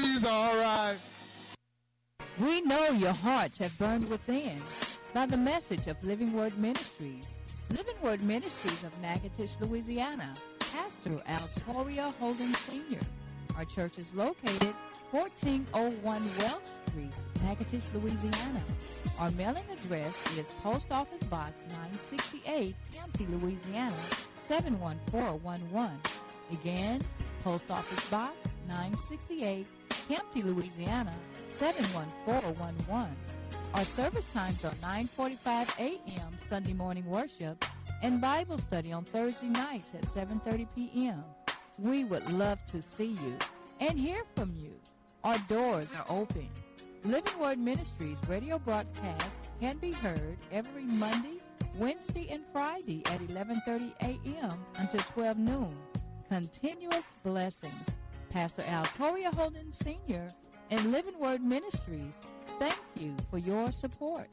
He's all right. We know your hearts have burned within by the message of Living Word Ministries. Living Word Ministries of Natchitoches, Louisiana. Pastor Altoria Holden Sr. Our church is located 1401 Welch Street, Natchitoches, Louisiana. Our mailing address is Post Office Box 968, Campty, Louisiana 71411. Again, Post Office Box 968, Campty, Louisiana 71411. Our service times are 9:45 a.m. Sunday morning worship and Bible study on Thursday nights at 7:30 p.m. We would love to see you and hear from you. Our doors are open. Living Word Ministries radio broadcast can be heard every Monday, Wednesday, and Friday at 11:30 a.m. until 12 noon. Continuous blessings. Pastor Altoria Holden Sr. and Living Word Ministries, thank you for your support.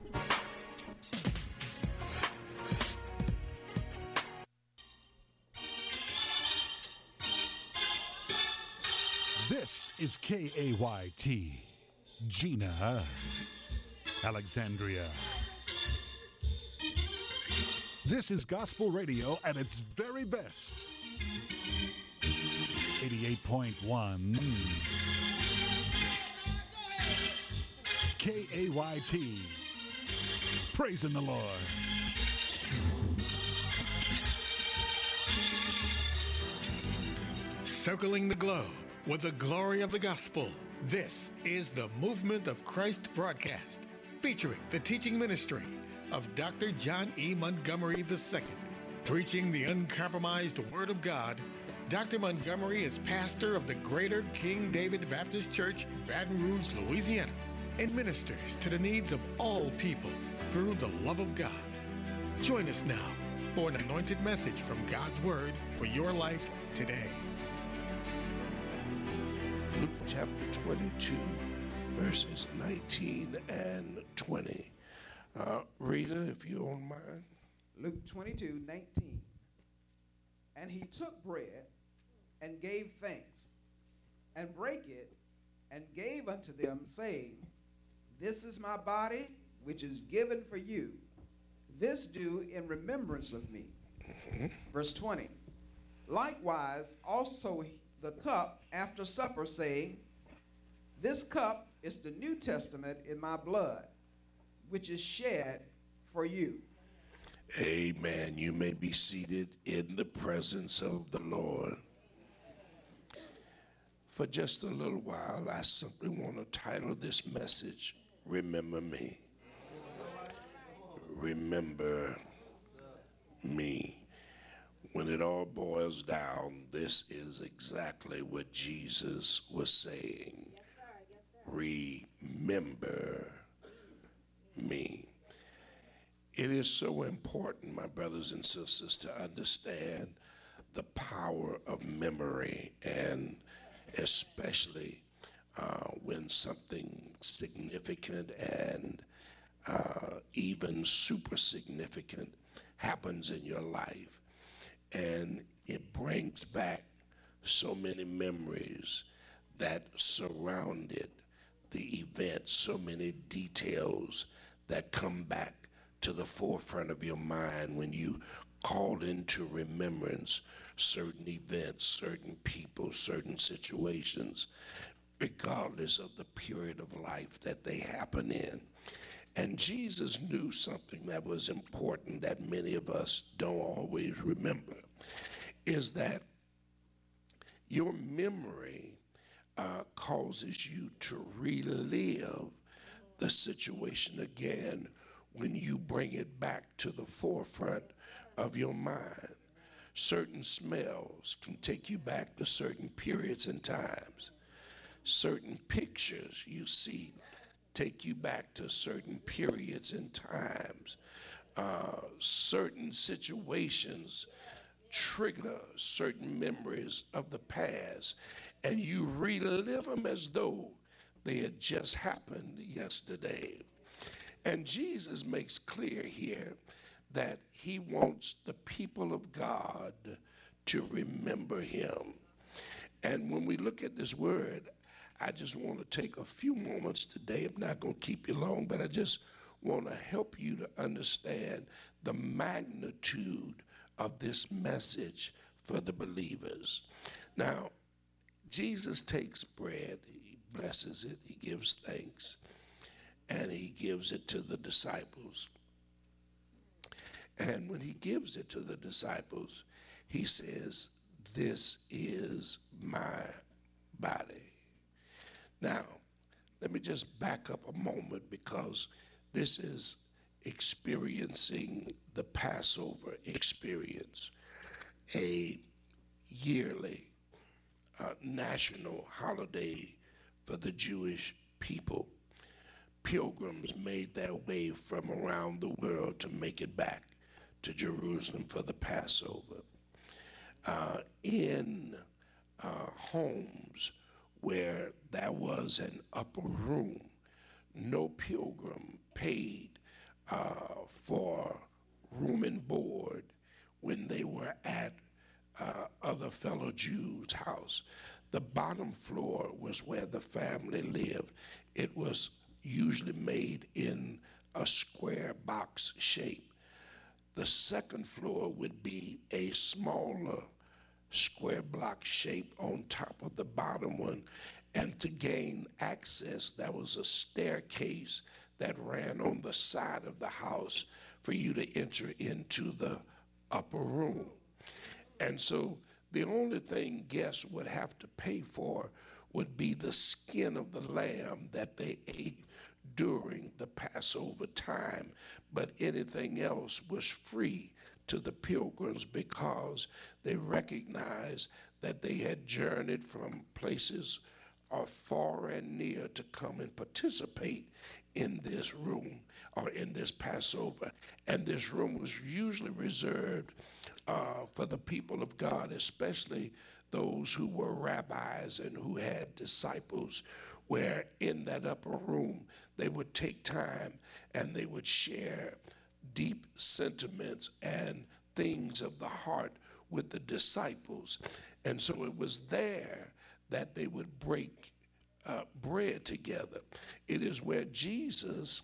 This is KAYT, Gina, Alexandria. This is gospel radio at its very best. 88.1 KAYT. Praising the Lord. Circling the globe with the glory of the gospel. This is the Movement of Christ broadcast, featuring the teaching ministry of Dr. John E. Montgomery II. Preaching the uncompromised Word of God, Dr. Montgomery is pastor of the Greater King David Baptist Church, Baton Rouge, Louisiana, and ministers to the needs of all people through the love of God. Join us now for an anointed message from God's Word for your life today. Luke chapter 22, verses 19 and 20. Rita, if you don't mind. Luke 22:19. And he took bread and gave thanks, and brake it, and gave unto them, saying, This is my body, which is given for you. This do in remembrance of me. Verse 20. Likewise also the cup after supper, saying, This cup is the New Testament in my blood, which is shed for you. Amen. You may be seated in the presence of the Lord. For just a little while, I simply want to title this message, Remember Me. Remember me. When it all boils down, this is exactly what Jesus was saying. Remember me. It is so important, my brothers and sisters, to understand the power of memory, and especially when something significant and even super significant happens in your life. And it brings back so many memories that surrounded the event, so many details that come back to the forefront of your mind when you call into remembrance certain events, certain people, certain situations, regardless of the period of life that they happen in. And Jesus knew something that was important that many of us don't always remember, is that your memory causes you to relive the situation again when you bring it back to the forefront of your mind. Certain smells can take you back to certain periods and times. Certain pictures you see take you back to certain periods and times. Certain situations trigger certain memories of the past, and you relive them as though they had just happened yesterday. And Jesus makes clear here that he wants the people of God to remember him. And when we look at this word, I just want to take a few moments today. I'm not going to keep you long, but I just want to help you to understand the magnitude of this message for the believers. Now, Jesus takes bread, he blesses it, he gives thanks, and he gives it to the disciples. And when he gives it to the disciples, he says, "This is my body." Now, let me just back up a moment, because this is experiencing the Passover experience, a yearly national holiday for the Jewish people. Pilgrims made their way from around the world to make it back to Jerusalem for the Passover. In homes where there was an upper room, no pilgrim paid for room and board when they were at other fellow Jews' house. The bottom floor was where the family lived. It was usually made in a square box shape. The second floor would be a smaller square block shape on top of the bottom one. And to gain access, there was a staircase that ran on the side of the house for you to enter into the upper room. And so the only thing guests would have to pay for would be the skin of the lamb that they ate during the Passover time, but anything else was free to the pilgrims, because they recognized that they had journeyed from places far and near to come and participate in this room, or in this Passover. And this room was usually reserved for the people of God, especially those who were rabbis and who had disciples, where in that upper room they would take time and they would share deep sentiments and things of the heart with the disciples. And so it was there that they would break bread together. It is where Jesus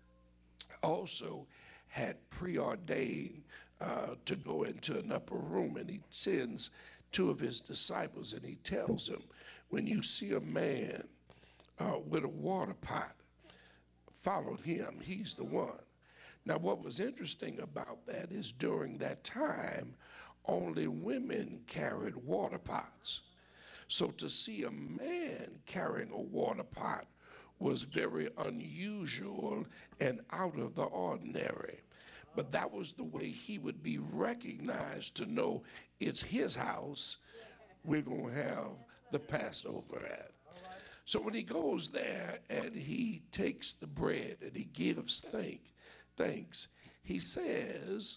also had preordained to go into an upper room, and he sends two of his disciples and he tells them, when you see a man with a water pot, follow him, he's the one. Now, what was interesting about that is during that time, only women carried water pots. So to see a man carrying a water pot was very unusual and out of the ordinary. But that was the way he would be recognized, to know it's his house we're going to have the Passover at. So when he goes there and he takes the bread and he gives thanks, he says,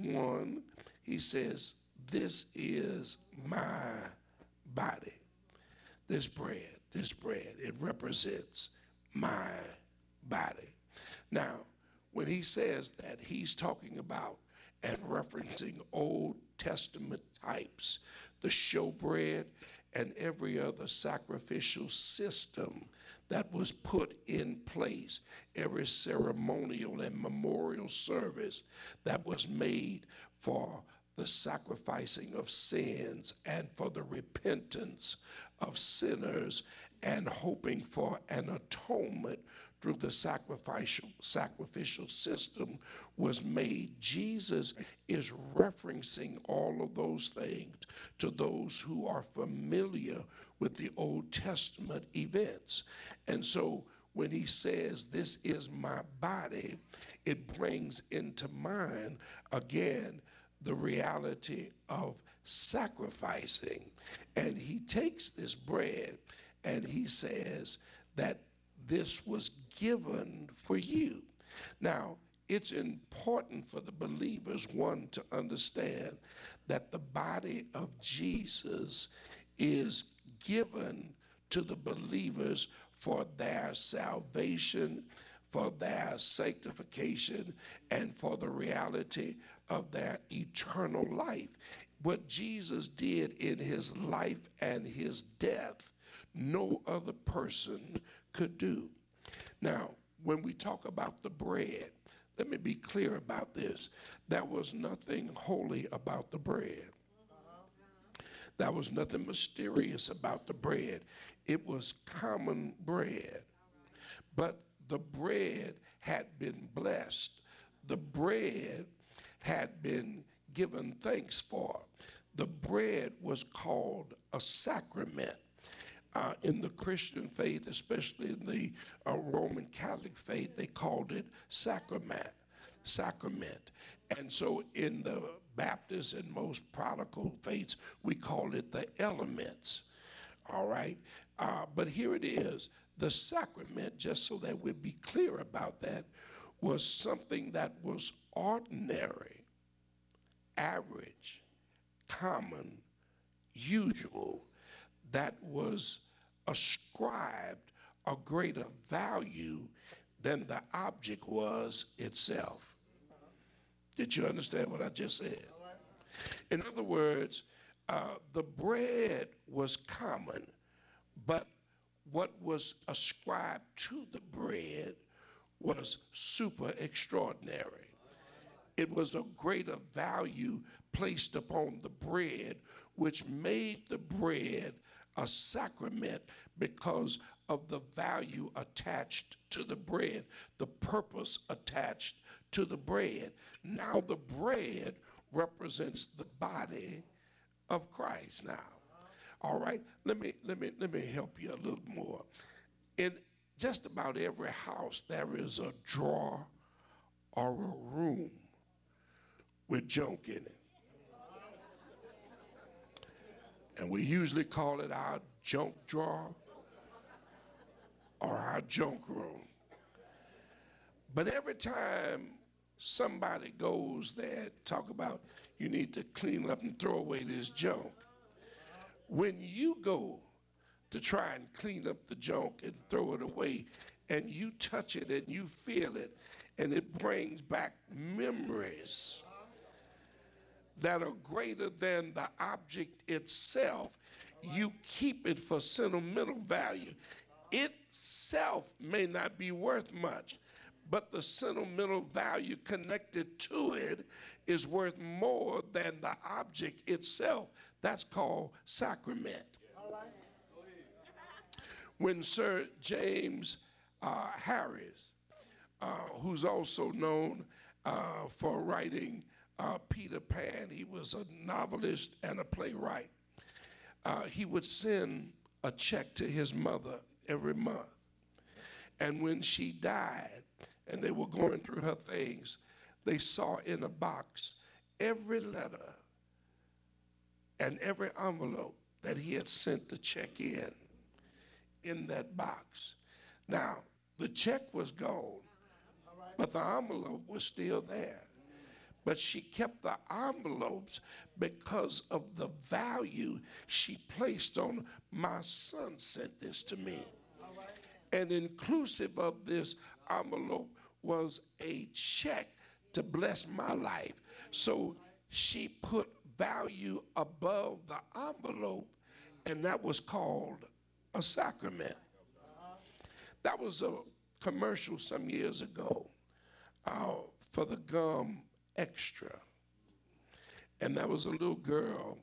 "This is my body." This bread, it represents my body. Now, when he says that, he's talking about and referencing Old Testament types, the showbread and every other sacrificial system that was put in place, every ceremonial and memorial service that was made for the sacrificing of sins and for the repentance of sinners and hoping for an atonement through the sacrificial system was made. Jesus is referencing all of those things to those who are familiar with the Old Testament events. And so when he says, "This is my body," it brings into mind again the reality of sacrificing. And he takes this bread and he says that this was given for you. Now, it's important for the believers, one, to understand that the body of Jesus is given to the believers for their salvation, for their sanctification, and for the reality of their eternal life. What Jesus did in his life and his death no other person could do. Now, when we talk about the bread, let me be clear about this. There was nothing holy about the bread. There was nothing mysterious about the bread. It was common bread. But the bread had been blessed. The bread had been given thanks for. The bread was called a sacrament. In the Christian faith, especially in the Roman Catholic faith, they called it sacrament. And so in the Baptist and most Protestant faiths, we call it the elements. All right? But here it is. The sacrament, just so that we'd be clear about that, was something that was ordinary, average, common, usual, that was ascribed a greater value than the object was itself. Did you understand what I just said? In other words, the bread was common, but what was ascribed to the bread was super extraordinary. It was a greater value placed upon the bread, which made the bread a sacrament because of the value attached to the bread, the purpose attached to the bread. Now the bread represents the body of Christ now. All right, let me help you a little more. In just about every house, there is a drawer or a room with junk in it. And we usually call it our junk drawer or our junk room. But every time somebody goes there, talk about you need to clean up and throw away this junk. When you go to try and clean up the junk and throw it away, and you touch it and you feel it, and it brings back memories that are greater than the object itself, you keep it for sentimental value. Itself may not be worth much, but the sentimental value connected to it is worth more than the object itself. That's called sacrament. When Sir James Harris, who's also known for writing Peter Pan, he was a novelist and a playwright. He would send a check to his mother every month. And when she died and they were going through her things, they saw in a box every letter and every envelope that he had sent the check in that box. Now, the check was gone, but the envelope was still there. But she kept the envelopes because of the value she placed on, my son sent this to me. And inclusive of this envelope was a check to bless my life. So she put value above the envelope, and that was called a sacrament. That was a commercial some years ago for the gum Extra. And that was a little girl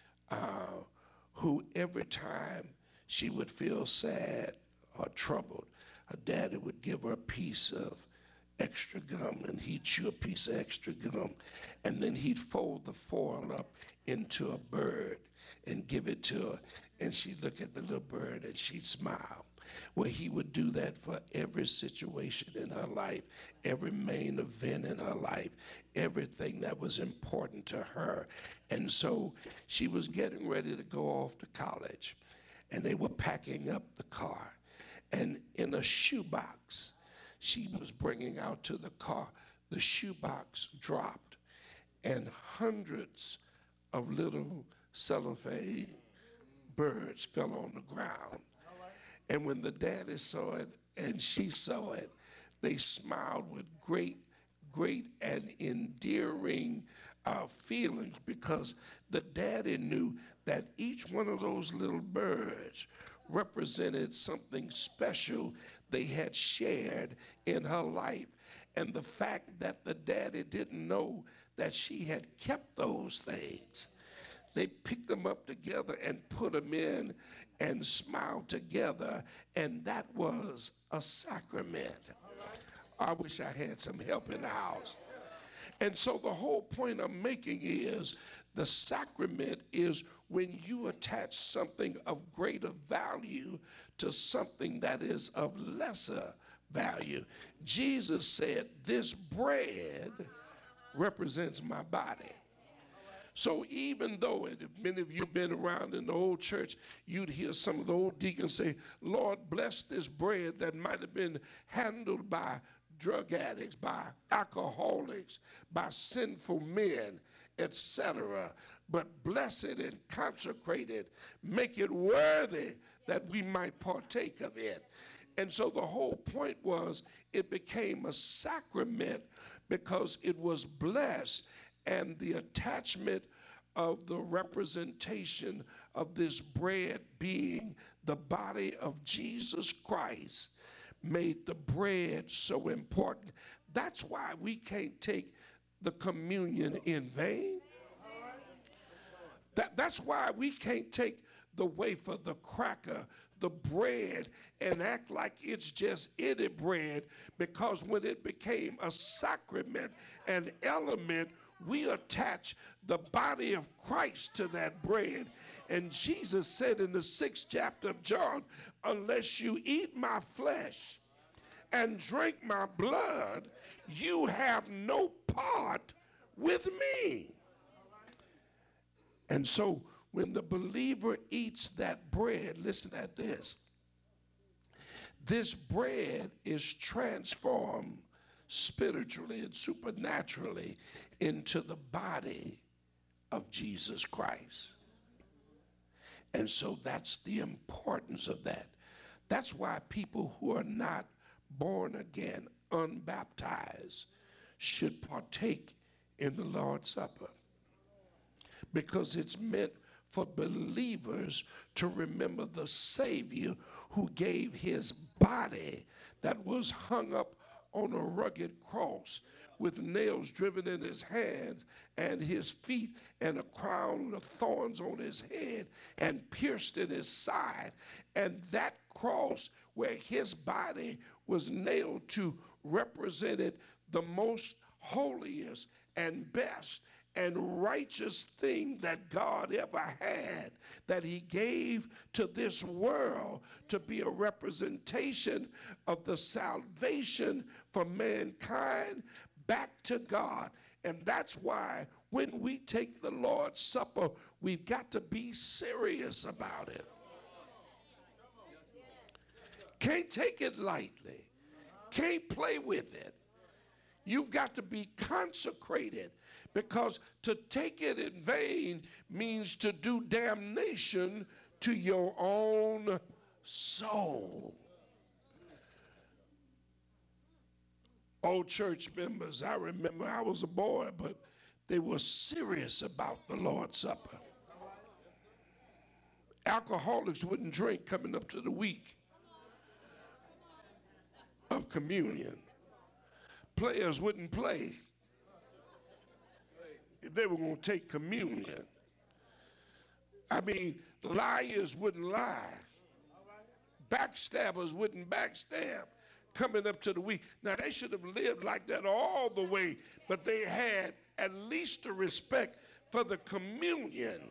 who every time she would feel sad or troubled, her daddy would give her a piece of extra gum, and he'd chew a piece of extra gum, and then he'd fold the foil up into a bird and give it to her, and she'd look at the little bird and she'd smile. Well, he would do that for every situation in her life, every main event in her life, everything that was important to her. And so she was getting ready to go off to college, and they were packing up the car. And in a shoebox she was bringing out to the car, the shoebox dropped, and hundreds of little cellophane birds fell on the ground. And when the daddy saw it and she saw it, they smiled with great and endearing feelings, because the daddy knew that each one of those little birds represented something special they had shared in her life. And the fact that the daddy didn't know that she had kept those things, they picked them up together and put them in and smiled together, and that was a sacrament. I wish I had some help in the house. And so the whole point I'm making is the sacrament is when you attach something of greater value to something that is of lesser value. Jesus said, this bread represents my body. So even though, and if many of you have been around in the old church, you'd hear some of the old deacons say, Lord, bless this bread that might have been handled by drug addicts, by alcoholics, by sinful men, etc. But bless it and consecrate it, make it worthy that we might partake of it. And so the whole point was it became a sacrament because it was blessed, and the attachment of the representation of this bread being the body of Jesus Christ made the bread so important. That's why we can't take the communion in vain. That's why we can't take the wafer, the cracker, the bread, and act like it's just any bread, because when it became a sacrament, an element, we attach the body of Christ to that bread. And Jesus said in the 6th chapter of John, unless you eat my flesh and drink my blood, you have no part with me. And so when the believer eats that bread, listen at this. This bread is transformed spiritually and supernaturally into the body of Jesus Christ. And so that's the importance of that. That's why people who are not born again, unbaptized, should partake in the Lord's Supper, because it's meant for believers to remember the Savior who gave his body that was hung up on a rugged cross with nails driven in his hands and his feet, and a crown of thorns on his head, and pierced in his side. And that cross where his body was nailed to represented the most holiest and best and righteous thing that God ever had, that he gave to this world to be a representation of the salvation for mankind back to God. And that's why when we take the Lord's Supper, we've got to be serious about it. Can't take it lightly. Can't play with it. You've got to be consecrated, because to take it in vain means to do damnation to your own soul. Old church members, I remember I was a boy, but they were serious about the Lord's Supper. Alcoholics wouldn't drink coming up to the week of communion. Players wouldn't play if they were going to take communion. I mean, liars wouldn't lie. Backstabbers wouldn't backstab coming up to the week. Now, they should have lived like that all the way, but they had at least the respect for the communion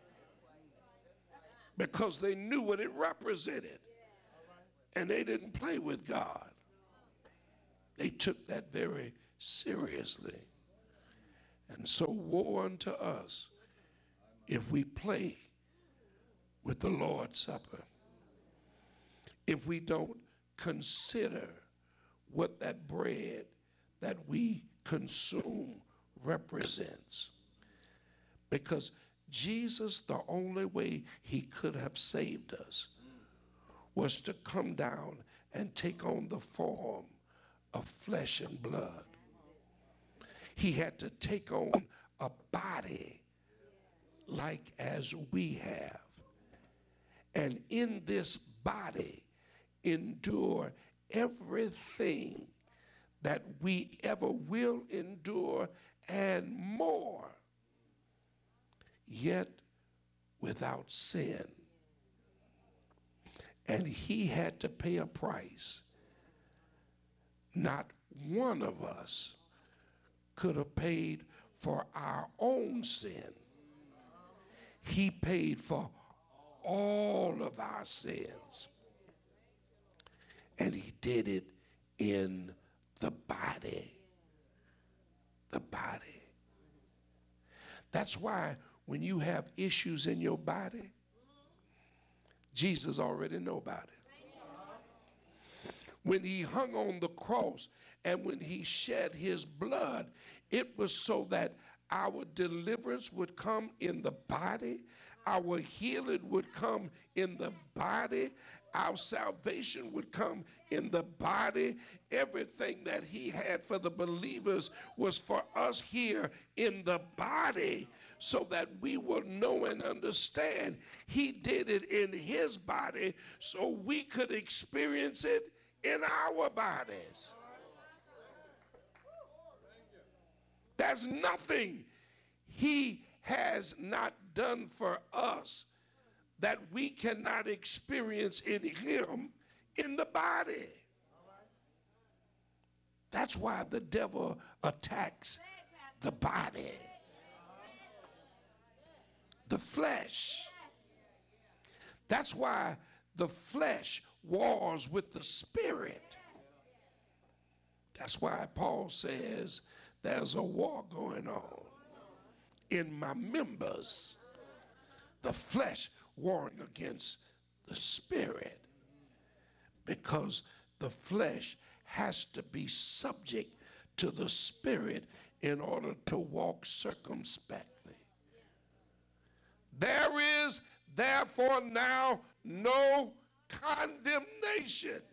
because they knew what it represented. And they didn't play with God. They took that very seriously. And so woe unto us if we play with the Lord's Supper, if we don't consider what that bread that we consume represents. Because Jesus, the only way he could have saved us was to come down and take on the form of flesh and blood. He had to take on a body like as we have. and in this body endure everything that we ever will endure and more, yet without sin. And he had to pay a price. Not one of us could have paid for our own sin. He paid for all of our sins. And he did it in the body. The body. That's why when you have issues in your body, Jesus already know about it. When he hung on the cross and when he shed his blood, it was so that our deliverance would come in the body, our healing would come in the body, our salvation would come in the body. Everything that he had for the believers was for us here in the body, so that we will know and understand he did it in his body so we could experience it in our bodies. There's nothing he has not done for us that we cannot experience in him in the body. That's why the devil attacks the body, the flesh. That's why the flesh wars with the spirit. That's why Paul says there's a war going on in my members, the flesh warring against the spirit, because the flesh has to be subject to the spirit in order to walk circumspectly. There is therefore now no condemnation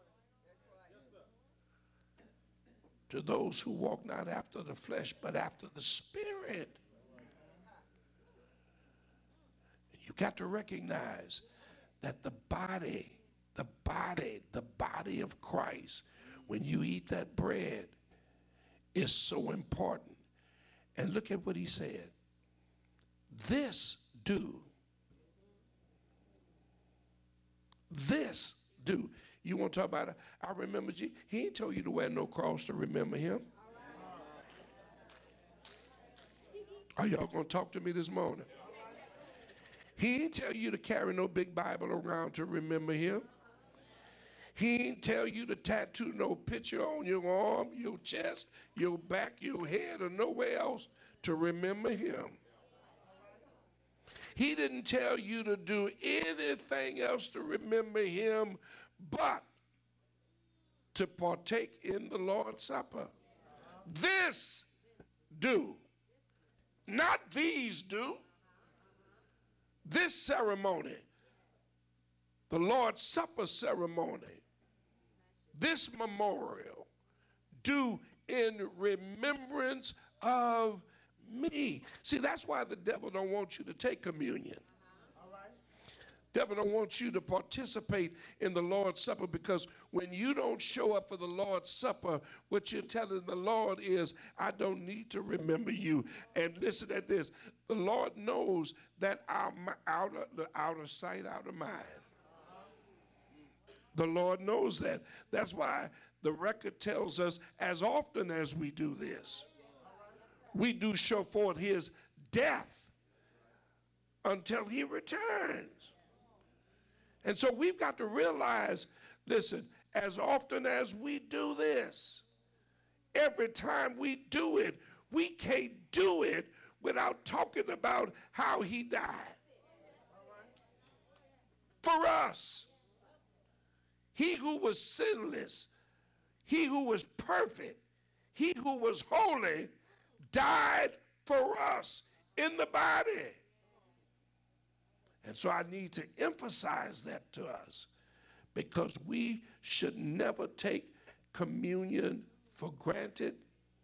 to those who walk not after the flesh but after the spirit. You got to recognize that the body of Christ, when you eat that bread, is so important. And look at what he said. This do. You want to talk about it? I remember Jesus. He ain't told you to wear no cross to remember him. Are y'all going to talk to me this morning? He ain't tell you to carry no big Bible around to remember him. He ain't tell you to tattoo no picture on your arm, your chest, your back, your head, or nowhere else to remember him. He didn't tell you to do anything else to remember him but to partake in the Lord's Supper. This do, not these do. This ceremony, the Lord's Supper ceremony, this memorial, do in remembrance of me. See, that's why the devil don't want you to take communion. Devil don't want you to participate in the Lord's Supper, because when you don't show up for the Lord's Supper, what you're telling the Lord is, I don't need to remember you. And listen at this. The Lord knows that out of sight, out of mind. The Lord knows that. That's why the record tells us, as often as we do this, we do show forth his death until he returns. And so we've got to realize, listen, as often as we do this, every time we do it, we can't do it without talking about how he died. For us, he who was sinless, he who was perfect, he who was holy, died for us in the body. And so I need to emphasize that to us, because we should never take communion for granted,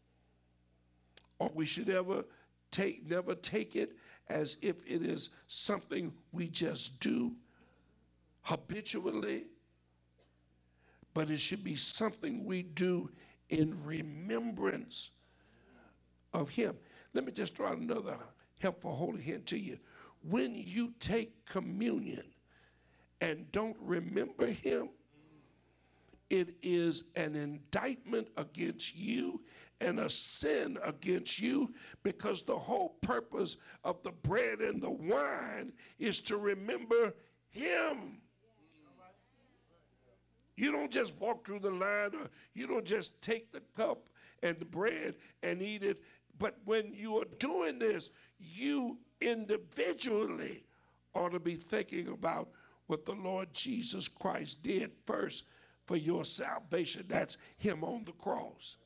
or we should never take it as if it is something we just do. habitually, but it should be something we do in remembrance of him. Let me just throw out another helpful holy hint to you. When you take communion and don't remember him, it is an indictment against you and a sin against you, because the whole purpose of the bread and the wine is to remember him. You don't just walk through the line, or you don't just take the cup and the bread and eat it. But when you are doing this, you individually ought to be thinking about what the Lord Jesus Christ did first for your salvation. That's him on the cross.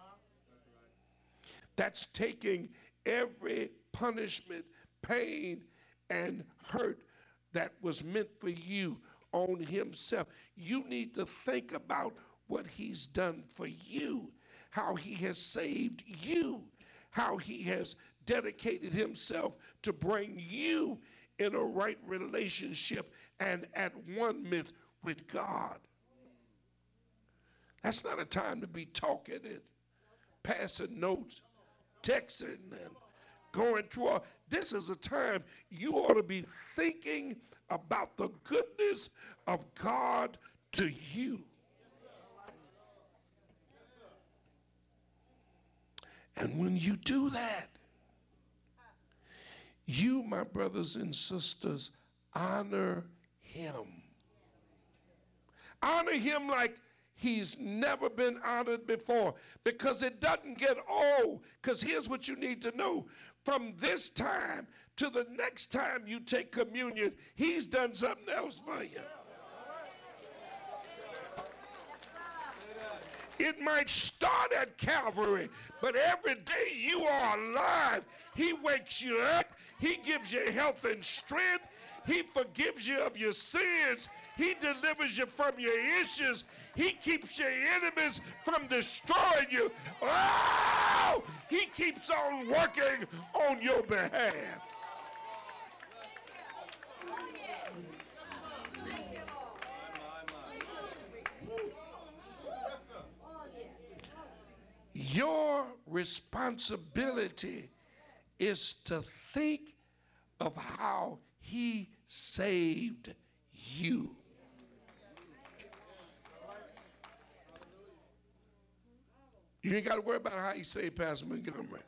That's taking every punishment, pain, and hurt that was meant for you on himself. You need to think about what he's done for you, how he has saved you, how he has dedicated himself to bring you in a right relationship and at one with God. That's not a time to be talking and passing notes, texting and going through all. This is a time you ought to be thinking about the goodness of God to you. And when you do that, you, my brothers and sisters, honor him. Honor him like he's never been honored before, because it doesn't get old. Because here's what you need to know. From this time to the next time you take communion, he's done something else for you. It might start at Calvary, but every day you are alive, he wakes you up. He gives you health and strength. He forgives you of your sins. He delivers you from your issues. He keeps your enemies from destroying you. Oh, he keeps on working on your behalf. Your responsibility is to think of how he saved you. You ain't got to worry about how he saved Pastor Montgomery.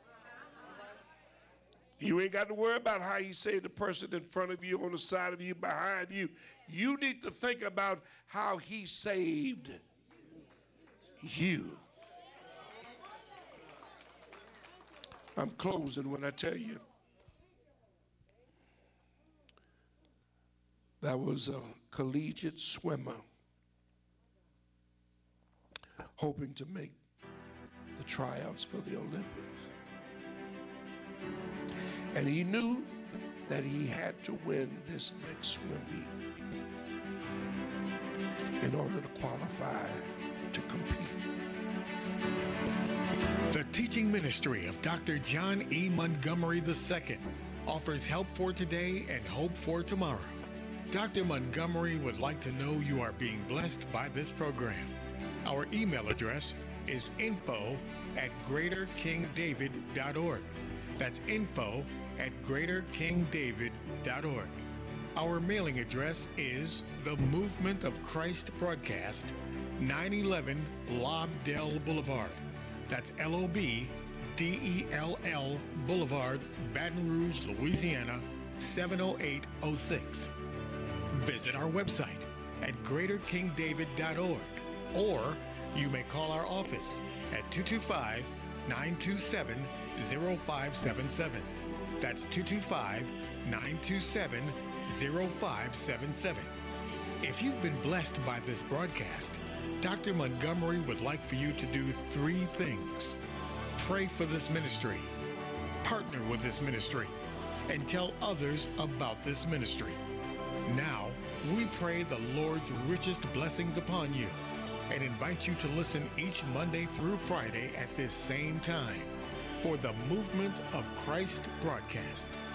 You ain't got to worry about how he saved the person in front of you, on the side of you, behind you. You need to think about how he saved you. I'm closing when I tell you that was a collegiate swimmer hoping to make the tryouts for the Olympics. And he knew that he had to win this next swim meet in order to qualify to compete. The teaching ministry of Dr. John E. Montgomery II offers help for today and hope for tomorrow. Dr. Montgomery would like to know you are being blessed by this program. Our email address is info@greaterkingdavid.org. That's info@greaterkingdavid.org. Our mailing address is The Movement of Christ Broadcast, 911 Lobdell Boulevard. That's LOBDELL Boulevard, Baton Rouge, Louisiana, 70806. Visit our website at greaterkingdavid.org, or you may call our office at 225-927-0577. That's 225-927-0577. If you've been blessed by this broadcast, Dr. Montgomery would like for you to do 3 things. Pray for this ministry, partner with this ministry, and tell others about this ministry. Now, we pray the Lord's richest blessings upon you and invite you to listen each Monday through Friday at this same time for the Movement of Christ broadcast.